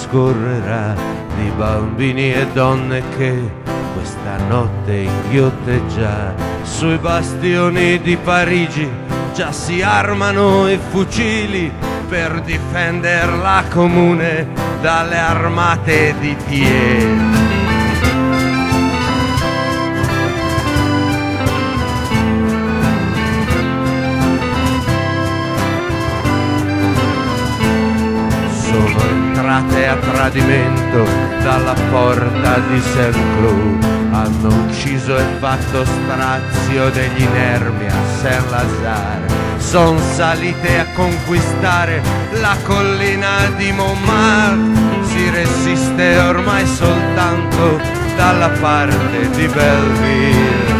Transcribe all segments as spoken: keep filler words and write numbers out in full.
scorrerà di bambini e donne che questa notte inghiotteggia sui bastioni di Parigi già si armano i fucili per difender la comune dalle armate di Thiers. Entrate a tradimento dalla porta di Saint-Cloud, hanno ucciso e fatto strazio degli inermi a Saint-Lazare, son salite a conquistare la collina di Montmartre, si resiste ormai soltanto dalla parte di Belleville.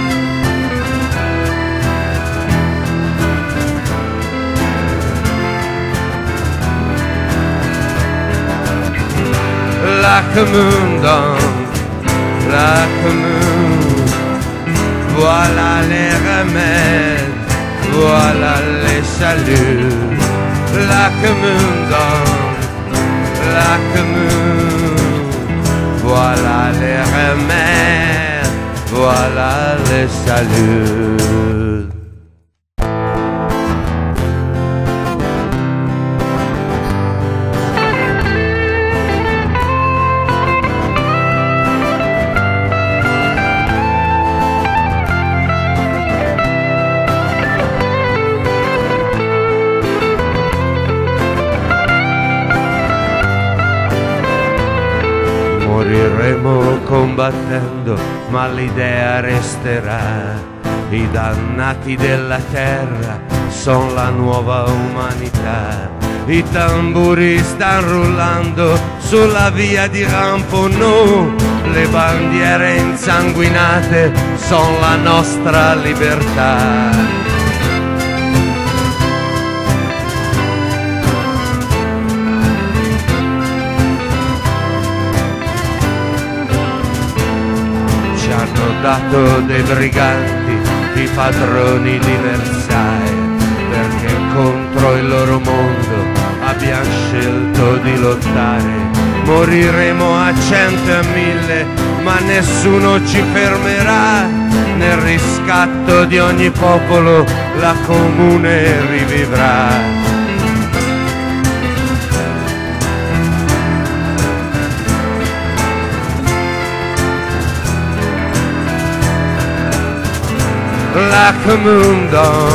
La commune, la commune, voilà les remèdes, voilà les saluts. La commune, la commune, voilà les remèdes, voilà les saluts. Moriremo combattendo, ma l'idea resterà. I dannati della terra son la nuova umanità. I tamburi stan rullando sulla via di Ramponneau. Le bandiere insanguinate son la nostra libertà. Dato dei briganti, i padroni di Versailles, perché contro il loro mondo abbiamo scelto di lottare. Moriremo a cento e a mille, ma nessuno ci fermerà. Nel riscatto di ogni popolo la comune rivivrà. La commune,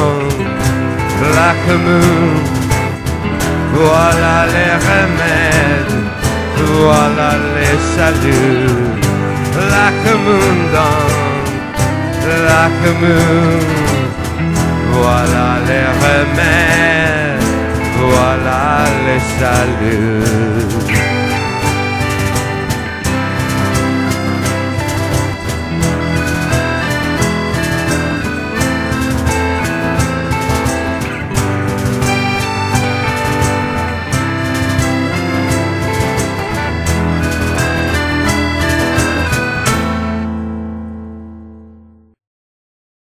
la commune, voilà les remèdes, voilà les saluts. La commune, la commune, voilà les remèdes, voilà les saluts.